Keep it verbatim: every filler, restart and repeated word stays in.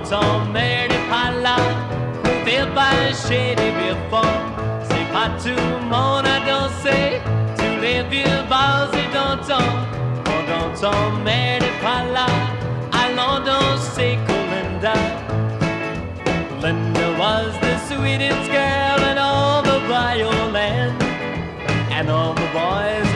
ton mère n'est pas là, fais pas chérie vieux fond. C'est pas tout le monde à danser, tous les vieux bars et d'antan. Pendant ton mère n'est pas là, allons danser Linda. Linda was the sweetest girl in all the violin, and all the boys